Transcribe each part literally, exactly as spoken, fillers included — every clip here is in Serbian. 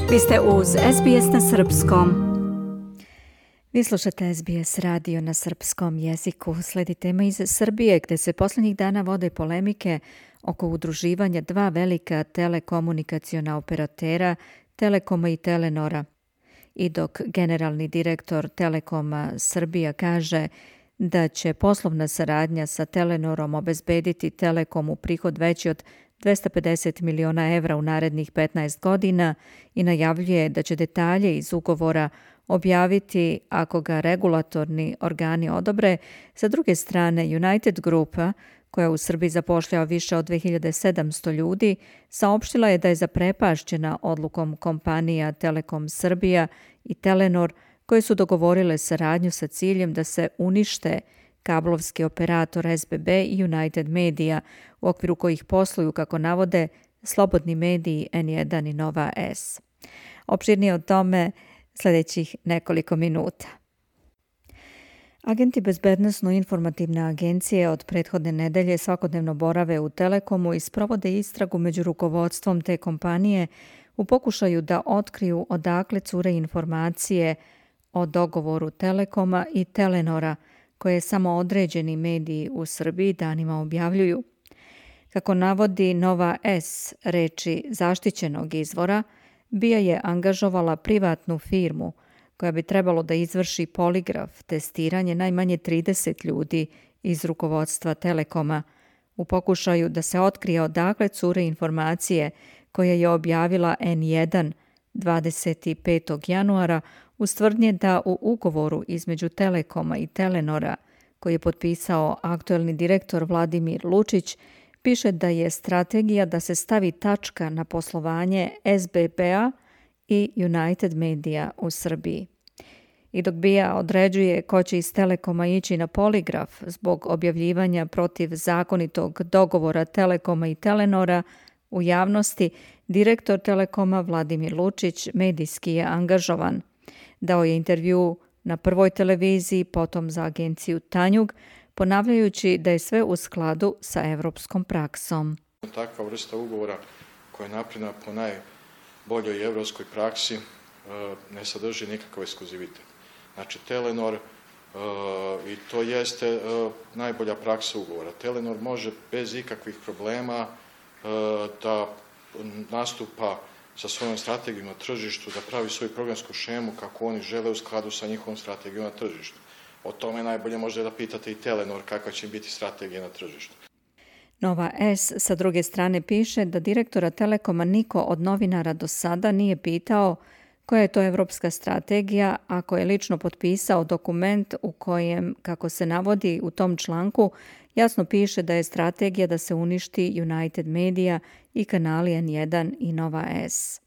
Vi ste uz S B S na srpskom. Vi slušate S B S radio na srpskom jeziku. Sledi tema iz Srbije, gde se posljednjih dana vode polemike oko udruživanja dva velika telekomunikaciona operatera, Telekoma i Telenora. I dok generalni direktor Telekoma Srbija kaže da će poslovna saradnja sa Telenorom obezbediti Telekomu prihod veći od dvesta pedeset miliona evra u narednih petnaest godina i najavljuje da će detalje iz ugovora objaviti ako ga regulatorni organi odobre, sa druge strane United Grupa, koja u Srbiji zapošljava više od dve hiljade sedamsto ljudi, saopštila je da je zaprepašćena odlukom kompanija Telekom Srbija i Telenor, koje su dogovorile saradnju sa ciljem da se unište kablovski operator S B B i United Media, u okviru kojih posluju, kako navode, slobodni mediji N jedan i Nova S. Opširnije o tome sljedećih nekoliko minuta. Agenti Bezbednosno-informativne agencije od prethodne nedelje svakodnevno borave u Telekomu i sprovode istragu među rukovodstvom te kompanije u pokušaju da otkriju odakle cure informacije o dogovoru Telekoma i Telenora, koje samo određeni mediji u Srbiji danima objavljuju. Kako navodi Nova S, reči zaštićenog izvora, B I A je angažovala privatnu firmu koja bi trebalo da izvrši poligraf, testiranje najmanje trideset ljudi iz rukovodstva Telekoma u pokušaju da se otkrije odakle cure informacije koje je objavila N jedan dvadeset petog januara uz tvrdnje da u ugovoru između Telekoma i Telenora, koji je potpisao aktuelni direktor Vladimir Lučić, piše da je strategija da se stavi tačka na poslovanje S B B-a i United Media u Srbiji. I dok B I A određuje ko će iz Telekoma ići na poligraf zbog objavljivanja protiv zakonitog dogovora Telekoma i Telenora u javnosti, direktor Telekoma Vladimir Lučić medijski je angažovan. Dao je intervju na Prvoj televiziji, potom za agenciju Tanjug, ponavljajući da je sve u skladu sa evropskom praksom. Takva vrsta ugovora koja je napravljena po najboljoj evropskoj praksi ne sadrži nikakav ekskluzivitet. Znači Telenor, i to jeste najbolja praksa ugovora. Telenor može bez ikakvih problema da nastupa sa svojom strategijom na tržištu, da pravi svoju programsku šemu kako oni žele u skladu sa njihovom strategijom na tržištu. O tome najbolje možda da pitate i Telenor kakva će biti strategija na tržištu. Nova S sa druge strane piše da direktora Telekoma niko od novinara do sada nije pitao koja je to evropska strategija, ako je lično potpisao dokument u kojem, kako se navodi u tom članku, jasno piše da je strategija da se uništi United Media i kanali N jedan i Nova S.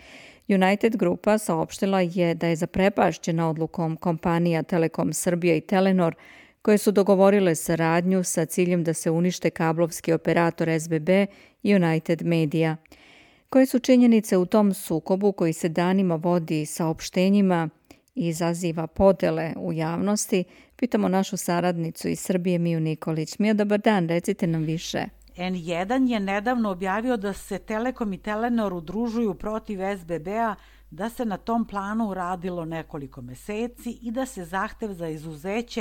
United Grupa saopštila je da je zaprepašćena odlukom kompanija Telekom Srbija i Telenor, koje su dogovorile saradnju sa ciljem da se unište kablovski operator S B B i United Media. Koje su činjenice u tom sukobu koji se danima vodi saopštenjima i izaziva podele u javnosti, pitamo našu saradnicu iz Srbije Miju Nikolić. Mija, dobar dan, recite nam više. N jedan je nedavno objavio da se Telekom i Telenor udružuju protiv S B B-a, da se na tom planu radilo nekoliko meseci i da se zahtev za izuzeće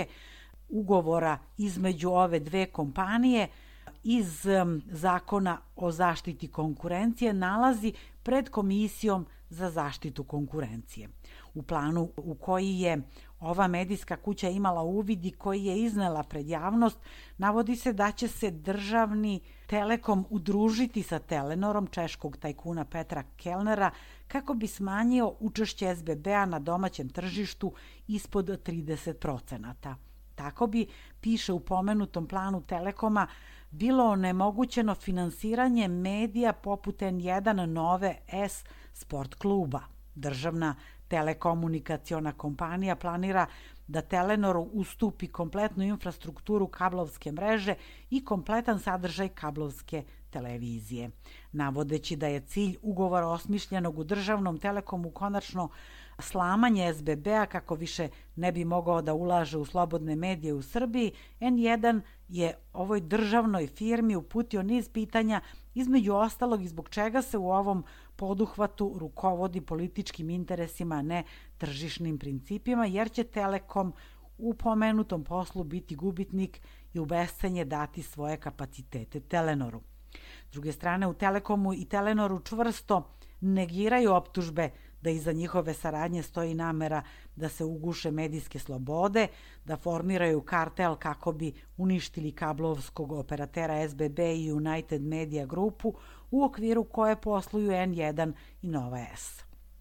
ugovora između ove dve kompanije iz Zakona o zaštiti konkurencije nalazi pred Komisijom za zaštitu konkurencije. U planu u koji je ova medijska kuća imala uvid i koji je iznela pred javnost, navodi se da će se državni Telekom udružiti sa Telenorom češkog tajkuna Petra Kellnera kako bi smanjio učešće S B B-a na domaćem tržištu ispod trideset procenata. Tako bi, piše u pomenutom planu Telekoma, bilo onemogućeno finansiranje medija poput N jedan Nove S Sport kluba. Državna telekomunikaciona kompanija planira da Telenoru ustupi kompletnu infrastrukturu kablovske mreže i kompletan sadržaj kablovske televizije. Navodeći da je cilj ugovora osmišljenog u državnom Telekomu konačno slamanje S B B-a kako više ne bi mogao da ulaže u slobodne medije u Srbiji, N jedan je ovoj državnoj firmi uputio niz pitanja, između ostalog i zbog čega se u ovom poduhvatu rukovodi političkim interesima, a ne tržišnim principima, jer će Telekom u pomenutom poslu biti gubitnik i u bescenje dati svoje kapacitete Telenoru. S druge strane, u Telekomu i Telenoru čvrsto negiraju optužbe da iza njihove saradnje stoji namera da se uguše medijske slobode, da formiraju kartel kako bi uništili kablovskog operatera S B B i United Media grupu u okviru koje posluju N jedan i Nova S.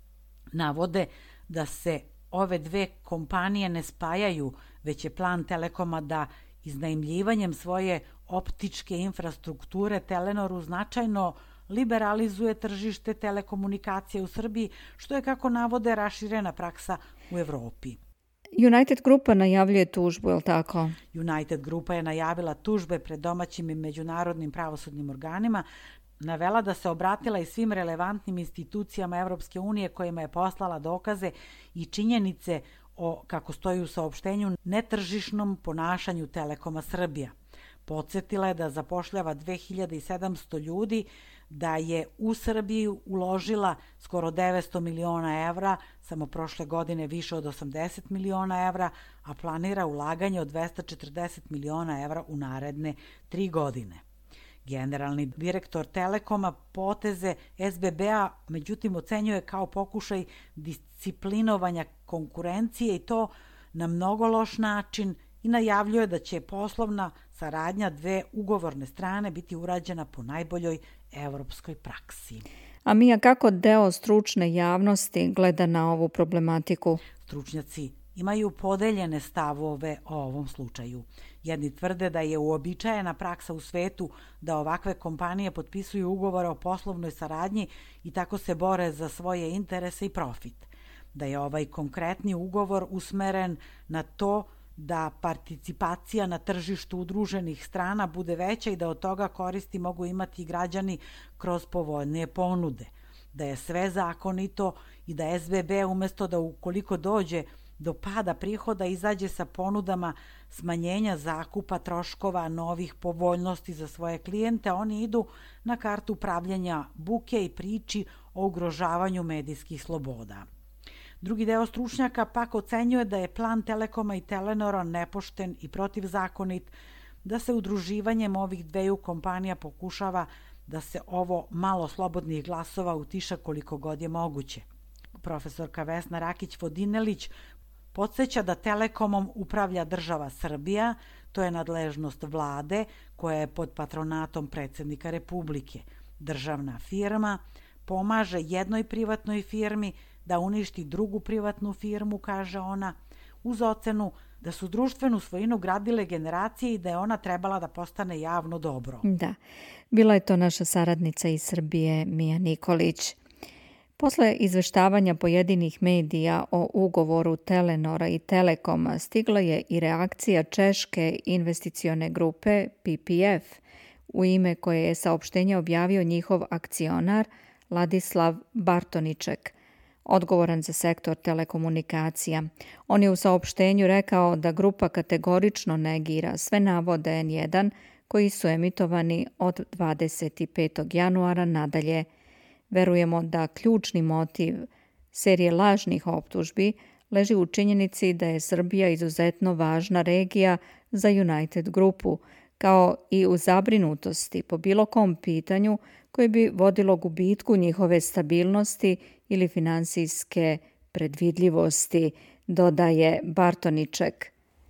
Navode da se ove dve kompanije ne spajaju, već je plan Telekoma da iznajmljivanjem svoje optičke infrastrukture Telenoru značajno liberalizuje tržište telekomunikacije u Srbiji, što je, kako navode, raširena praksa u Evropi. United Grupa najavljuje tužbu, je li tako? United Grupa je najavila tužbe pred domaćim i međunarodnim pravosudnim organima, navela da se obratila i svim relevantnim institucijama Evropske unije kojima je poslala dokaze i činjenice o, kako stoji u saopštenju, netržišnom ponašanju Telekoma Srbija. Podsjetila je da zapošljava dve hiljade sedamsto ljudi, da je u Srbiju uložila skoro devetsto miliona evra, samo prošle godine više od osamdeset miliona evra, a planira ulaganje od dvesta četrdeset miliona evra u naredne tri godine. Generalni direktor Telekoma poteze S B B-a međutim ocenjuje kao pokušaj disciplinovanja konkurencije i to na mnogo loš način i najavljuje da će poslovna saradnja dve ugovorne strane biti urađena po najboljoj evropskoj praksi. A Mija, kako deo stručne javnosti gleda na ovu problematiku? Stručnjaci imaju podeljene stavove o ovom slučaju. Jedni tvrde da je uobičajena praksa u svetu da ovakve kompanije potpisuju ugovore o poslovnoj saradnji i tako se bore za svoje interese i profit. Da je ovaj konkretni ugovor usmeren na to da participacija na tržištu udruženih strana bude veća i da od toga koristi mogu imati i građani kroz povoljnije ponude. Da je sve zakonito i da S B B umesto da ukoliko dođe do pada prihoda izađe sa ponudama smanjenja zakupa, troškova, novih povoljnosti za svoje klijente, oni idu na kartu pravljenja buke i priči o ugrožavanju medijskih sloboda. Drugi deo stručnjaka pak ocenjuje da je plan Telekoma i Telenora nepošten i protivzakonit, da se udruživanjem ovih dveju kompanija pokušava da se ovo malo slobodnih glasova utiša koliko god je moguće. Profesorka Vesna Rakić-Vodinelić podsjeća da Telekomom upravlja država Srbija, to je nadležnost vlade koja je pod patronatom predsjednika Republike. Državna firma pomaže jednoj privatnoj firmi da uništi drugu privatnu firmu, kaže ona, uz ocenu da su društvenu svojinu gradile generacije i da je ona trebala da postane javno dobro. Da, bila je to naša saradnica iz Srbije, Mija Nikolić. Posle izveštavanja pojedinih medija o ugovoru Telenora i Telekoma stigla je i reakcija češke investicione grupe P P F, u ime koje je saopštenje objavio njihov akcionar Ladislav Bartoniček, odgovoran za sektor telekomunikacija. On je u saopštenju rekao da grupa kategorično negira sve navode N jedan koji su emitovani od dvadeset petog januara nadalje. Verujemo da ključni motiv serije lažnih optužbi leži u činjenici da je Srbija izuzetno važna regija za United Grupu, kao i u zabrinutosti po bilo kom pitanju koje bi vodilo gubitku njihove stabilnosti ili finansijske predvidljivosti, dodaje Bartoniček.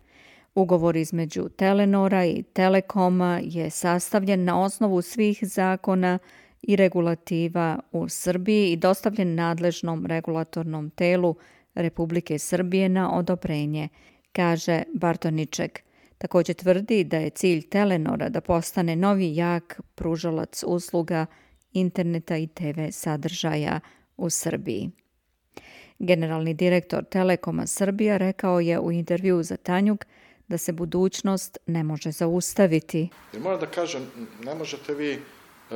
Ugovor između Telenora i Telekoma je sastavljen na osnovu svih zakona i regulativa u Srbiji i dostavljen nadležnom regulatornom telu Republike Srbije na odobrenje, kaže Bartoniček. Također tvrdi da je cilj Telenora da postane novi jak pružalac usluga interneta i T V sadržaja u Srbiji. Generalni direktor Telekoma Srbija rekao je u intervjuu za Tanjug da se budućnost ne može zaustaviti. Moram da kažem, ne možete vi uh,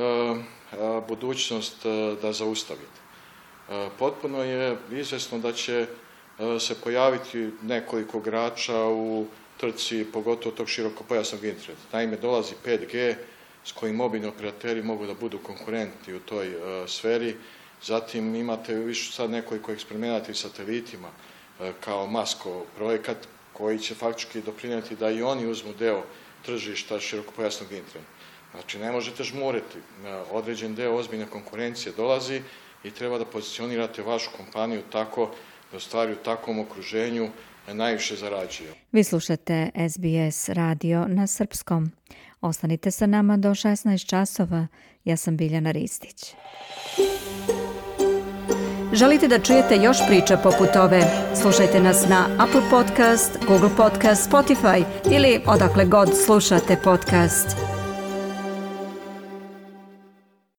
uh, budućnost uh, da zaustavite. Uh, potpuno je izvjesno da će uh, se pojaviti nekoliko igrača u trci, pogotovo tog širokopojasnog interneta. Naime, dolazi pet G s kojim mobilni operateri mogu da budu konkurenti u toj uh, sferi Zatim imate više sad nekoliko eksperimenata i satelitima kao Maskov projekat koji će faktički doprinijeti da i oni uzmu deo tržišta širokopojasnog interneta. Znači, ne možete žmuriti. Određen deo ozbiljne konkurencije dolazi i treba da pozicionirate vašu kompaniju tako da u stvari u takvom okruženju najviše zarađuju. Vi slušate S B S radio na srpskom. Ostanite sa nama do šesnaest časova. Ja sam Biljana Ristić. Želite da čujete još priča poput ove? Slušajte nas na Apple Podcast, Google Podcast, Spotify ili odakle god slušate podcast.